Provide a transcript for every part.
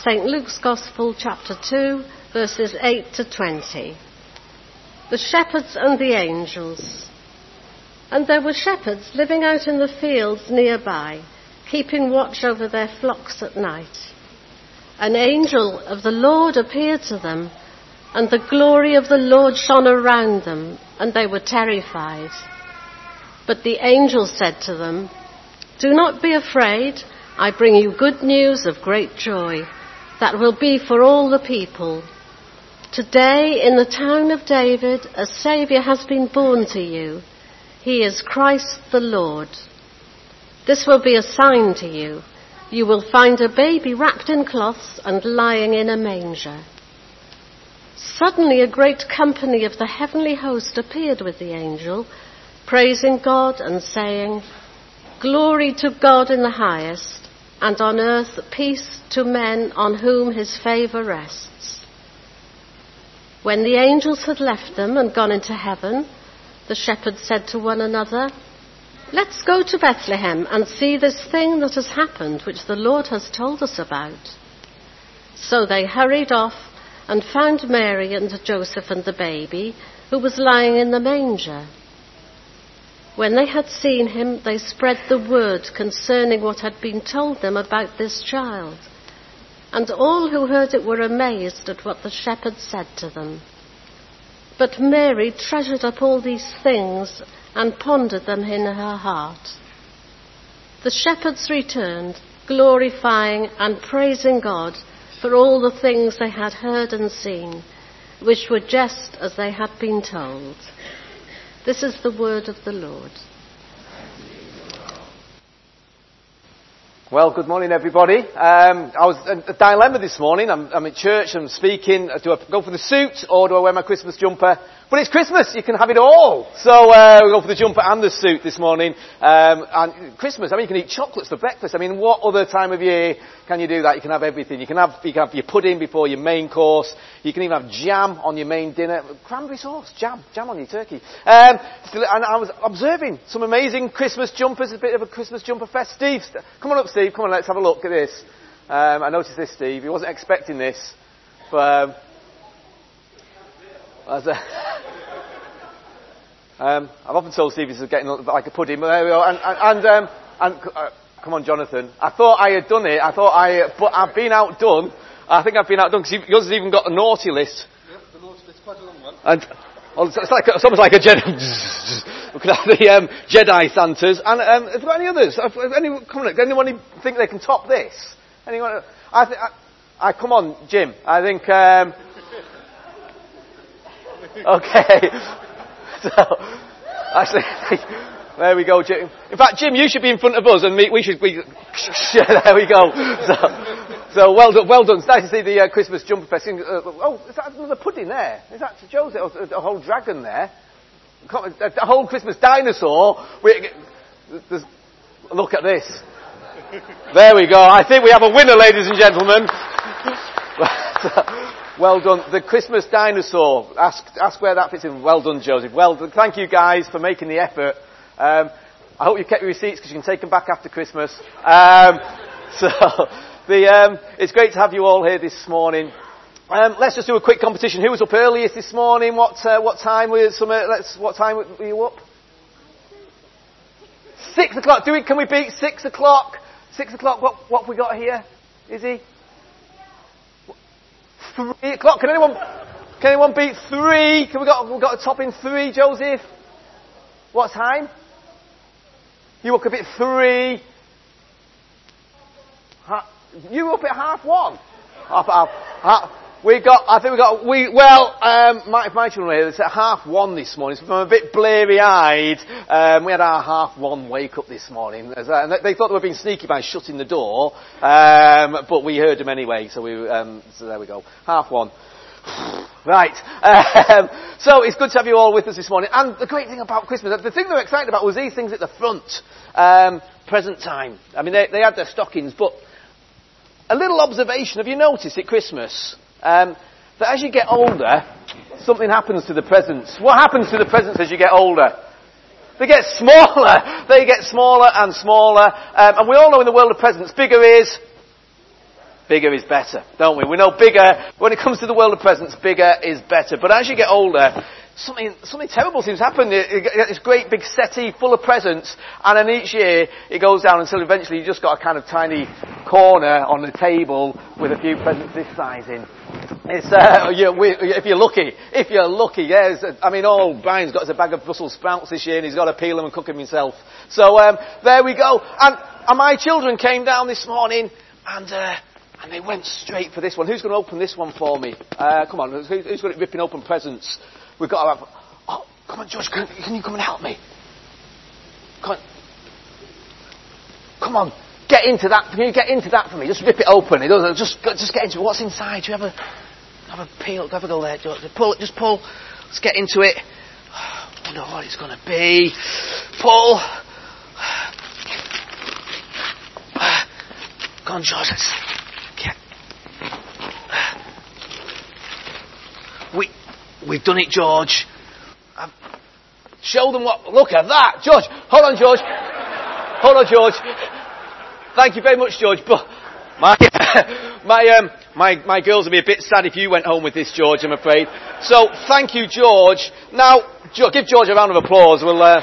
St. Luke's Gospel, chapter 2, verses 8 to 20. The shepherds and the angels. And there were shepherds living out in the fields nearby, keeping watch over their flocks at night. An angel of the Lord appeared to them, and the glory of the Lord shone around them, and they were terrified. But the angel said to them, "Do not be afraid. I bring you good news of great joy that will be for all the people. Today in the town of David a Saviour has been born to you. He is Christ the Lord. This will be a sign to you. You will find a baby wrapped in cloths and lying in a manger." Suddenly a great company of the heavenly host appeared with the angel, praising God and saying, "Glory to God in the highest, and on earth peace to men on whom his favour rests." When the angels had left them and gone into heaven, the shepherds said to one another, "Let's go to Bethlehem and see this thing that has happened, which the Lord has told us about." So they hurried off and found Mary and Joseph and the baby, who was lying in the manger. When they had seen him, they spread the word concerning what had been told them about this child. And all who heard it were amazed at what the shepherds said to them. But Mary treasured up all these things and pondered them in her heart. The shepherds returned, glorifying and praising God for all the things they had heard and seen, which were just as they had been told. This is the word of the Lord. Well, good morning, everybody. I was a dilemma this morning. I'm at church, I'm speaking. Do I go for the suit or do I wear my Christmas jumper? But it's Christmas, you can have it all. So we go for the jumper and the suit this morning. And Christmas, I mean, you can eat chocolates for breakfast. I mean, what other time of year can you do that? You can have everything. You can have your pudding before your main course. You can even have jam on your main dinner. Cranberry sauce, jam on your turkey. And I was observing some amazing Christmas jumpers, a bit of a Christmas jumper fest. Steve, come on up, Steve. Come on, let's have a look at this. I noticed this, Steve. He wasn't expecting this. But I've often told Steve he's getting like a pudding, but there we go. And come on, Jonathan. I thought I had done it. But I've been outdone. I think I've been outdone because yours has even got a naughty list. Yeah, the naughty list, quite a long one. And it's almost like a Jedi. Looking at the Jedi Santas. And have you got any others? Anyone think they can top this? Anyone? Come on, Jim. I think. Okay. So, actually, there we go, Jim. In fact, Jim, you should be in front of us, and we should be. There we go. So well done. It's nice to see the Christmas jumper fest. Is that another pudding there? Is that to Joseph? Or a whole dragon there? A whole Christmas dinosaur. Look at this. There we go. I think we have a winner, ladies and gentlemen. Well done. The Christmas dinosaur. Ask where that fits in. Well done, Joseph. Well done. Thank you guys for making the effort. I hope you kept your receipts because you can take them back after Christmas. It's great to have you all here this morning. Let's just do a quick competition. Who was up earliest this morning? What time were you up? 6 o'clock. Can we beat 6 o'clock? 6 o'clock. What have we got here? Izzy? 3 o'clock. Can anyone beat 3? We've got a top in 3, Joseph. What time? You woke up at 3. You were up at 1:30. My children were here. It's at 1:30 this morning. So I'm a bit blurry-eyed. We had our 1:30 wake up this morning. And they thought they were being sneaky by shutting the door. But we heard them anyway. So there we go. 1:30. Right. So it's good to have you all with us this morning. And the great thing about Christmas, the thing they were excited about was these things at the front. Present time. I mean, they had their stockings, but a little observation. Have you noticed at Christmas that as you get older, something happens to the presents? What happens to the presents as you get older? They get smaller. They get smaller and smaller. And we all know in the world of presents, bigger is Bigger is better, don't we? We know bigger, when it comes to the world of presents, bigger is better. But as you get older, something terrible seems to happen. You get this great big settee full of presents, and then each year it goes down until eventually you just got a kind of tiny corner on the table with a few presents this size in. It's, if you're lucky, yes. I mean, Brian's got us a bag of Brussels sprouts this year and he's got to peel them and cook them himself. So, there we go. And my children came down this morning and they went straight for this one. Who's going to open this one for me? Come on, who's got it ripping open presents? We've got to have... Oh, come on, George, can you come and help me? Come on, get into that. Can you get into that for me? Just rip it open. Just get into it. What's inside? Do you have a peel? Have a go there, George. Just pull. Let's get into it. I wonder what it's going to be. Pull. Go on, George, let's get... We've done it, George. Show them what... Look at that! George! Hold on, George. Hold on, George. Thank you very much, George. But my girls would be a bit sad if you went home with this, George, I'm afraid. So, thank you, George. Now, give George a round of applause.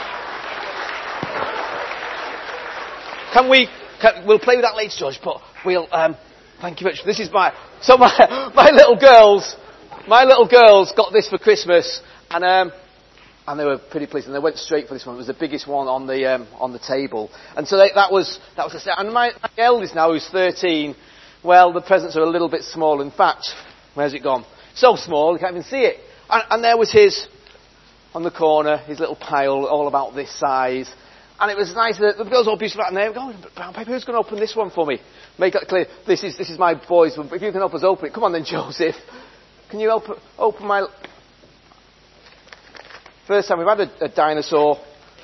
We'll play with that later, George, but thank you very much. This is my little girls got this for Christmas, and they were pretty pleased, and they went straight for this one. It was the biggest one on the table, and so that was a set. And my eldest now, who's 13, well, the presents are a little bit small. In fact, where's it gone? So small, you can't even see it. And there was his on the corner, his little pile, all about this size. And it was nice that the girls all beautiful and they were going, brown paper, who's going to open this one for me? Make that clear. This is my boys. If you can help us open it. Come on then, Joseph. Can you open my... First time we've had a dinosaur.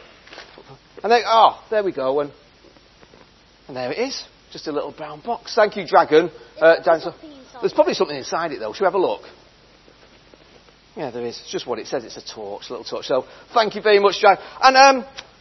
And then, there we go. And there it is. Just a little brown box. Thank you, Dragon. Dinosaur. There's probably something inside it though. Shall we have a look? Yeah, there is. It's just what it says. It's a torch, a little torch. So, thank you very much, Dragon. And,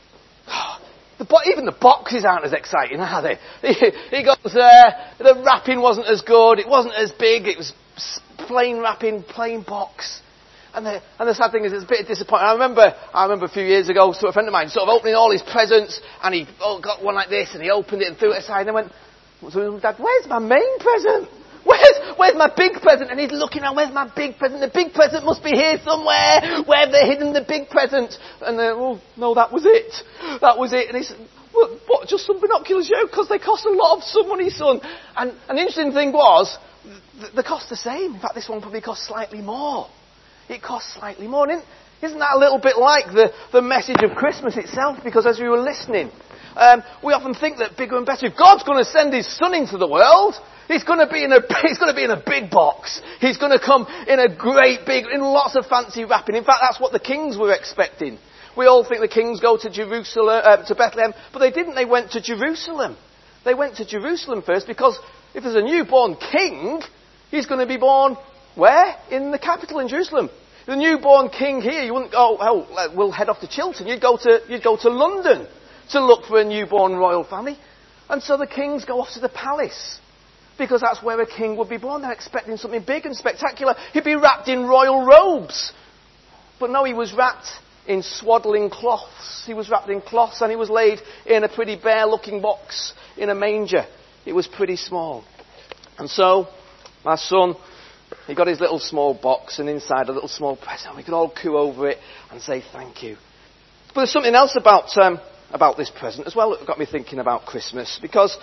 even the boxes aren't as exciting, are they? He goes there, the wrapping wasn't as good, it wasn't as big, it was plain wrapping, plain box. And the sad thing is, it's a bit disappointing. I remember a few years ago, a friend of mine sort of opening all his presents, and he got one like this, and he opened it and threw it aside, and went, Dad, where's my main present? Where's my big present? And he's looking around, where's my big present? The big present must be here somewhere. Where have they hidden the big present? And no, that was it. That was it. And he said, what, just some binoculars, because they cost a lot of money, son. And the interesting thing was, they cost the same. In fact, this one probably cost slightly more. It costs slightly more. And isn't that a little bit like the message of Christmas itself? Because as we were listening, we often think that bigger and better. If God's going to send His Son into the world, He's going to be in a big box. He's going to come in in lots of fancy wrapping. In fact, that's what the kings were expecting. We all think the kings go to to Bethlehem, but they didn't. They went to Jerusalem. They went to Jerusalem first because if there's a newborn king, he's going to be born where? In the capital, in Jerusalem. The newborn king here, you wouldn't go, we'll head off to Chiltern. You'd go to London to look for a newborn royal family. And so the kings go off to the palace. Because that's where a king would be born. They're expecting something big and spectacular. He'd be wrapped in royal robes. But no, he was wrapped in swaddling cloths. He was wrapped in cloths and he was laid in a pretty bare-looking box in a manger. It was pretty small. And so, my son, he got his little small box and inside a little small present. We could all coo over it and say thank you. But there's something else about this present as well that got me thinking about Christmas. Because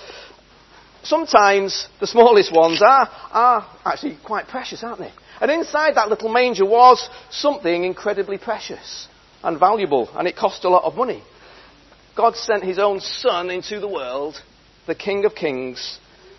sometimes the smallest ones are actually quite precious, aren't they? And inside that little manger was something incredibly precious and valuable, and it cost a lot of money. God sent His own Son into the world, the King of Kings.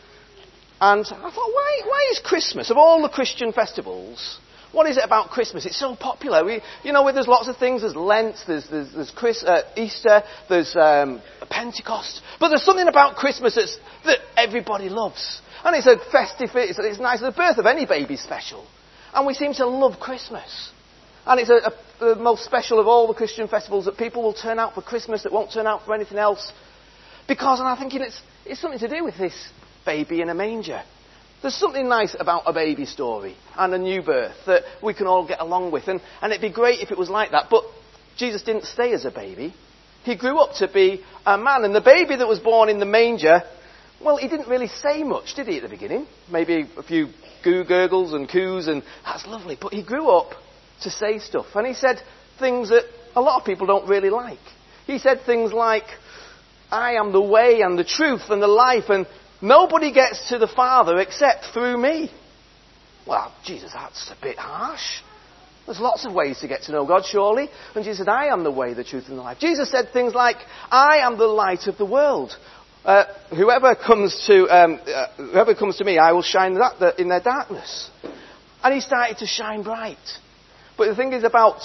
And I thought, why is Christmas, of all the Christian festivals, what is it about Christmas? It's so popular. There's lots of things. There's Lent, there's Easter, there's Pentecost. But there's something about Christmas that everybody loves. And it's a festive, it's nice. The birth of any baby's special. And we seem to love Christmas. And it's the most special of all the Christian festivals that people will turn out for Christmas, that won't turn out for anything else. And I'm thinking it's something to do with this baby in a manger. There's something nice about a baby story and a new birth that we can all get along with. And it'd be great if it was like that. But Jesus didn't stay as a baby. He grew up to be a man. And the baby that was born in the manger, well, he didn't really say much, did he, at the beginning? Maybe a few gurgles and coos, and that's lovely. But he grew up to say stuff. And he said things that a lot of people don't really like. He said things like, I am the way and the truth and the life, and nobody gets to the Father except through me. Well, Jesus, that's a bit harsh. There's lots of ways to get to know God, surely. And Jesus said, I am the way, the truth and the life. Jesus said things like, I am the light of the world. Whoever comes to me, I will shine in their darkness. And he started to shine bright. But the thing is about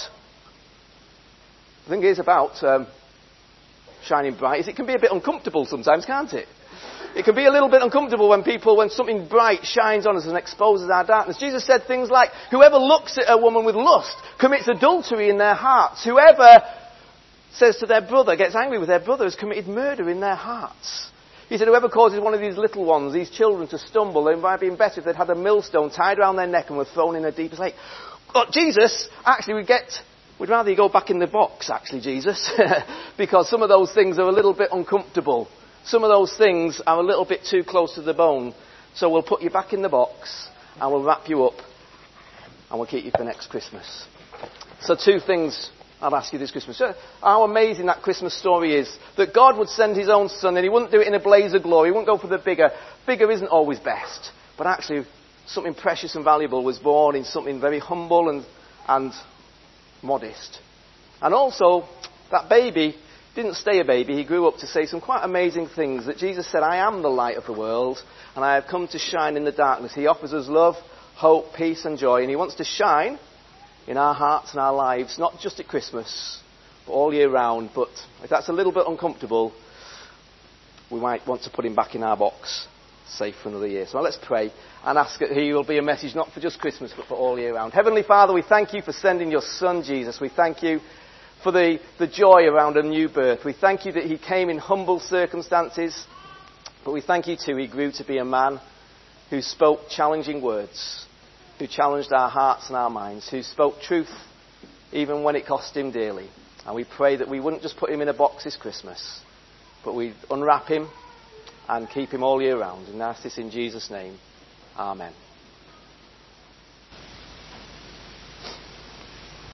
shining bright is it can be a bit uncomfortable sometimes, can't it? It can be a little bit uncomfortable when something bright shines on us and exposes our darkness. Jesus said things like, whoever looks at a woman with lust commits adultery in their hearts. Whoever says to their brother, gets angry with their brother, has committed murder in their hearts. He said, whoever causes one of these little ones, these children, to stumble, it might have been better if they'd had a millstone tied around their neck and were thrown in a deepest lake. But Jesus, actually, we'd rather you go back in the box, actually, Jesus, because some of those things are a little bit uncomfortable. Some of those things are a little bit too close to the bone. So we'll put you back in the box, and we'll wrap you up, and we'll keep you for next Christmas. So 2 things I'll ask you this Christmas. How amazing that Christmas story is. That God would send his own son, and he wouldn't do it in a blaze of glory. He wouldn't go for the bigger. Bigger isn't always best. But actually, something precious and valuable was born in something very humble and modest. And also, that baby didn't stay a baby. He grew up to say some quite amazing things. That Jesus said, I am the light of the world, and I have come to shine in the darkness. He offers us love, hope, peace and joy. And he wants to shine in our hearts and our lives, not just at Christmas, but all year round. But if that's a little bit uncomfortable, we might want to put him back in our box, safe for another year. So let's pray and ask that he will be a message not for just Christmas, but for all year round. Heavenly Father, we thank you for sending your son, Jesus. We thank you for the joy around a new birth. We thank you that he came in humble circumstances, but we thank you too he grew to be a man who spoke challenging words, who challenged our hearts and our minds, who spoke truth even when it cost him dearly. And we pray that we wouldn't just put him in a box this Christmas, but we'd unwrap him and keep him all year round. And ask this in Jesus' name. Amen.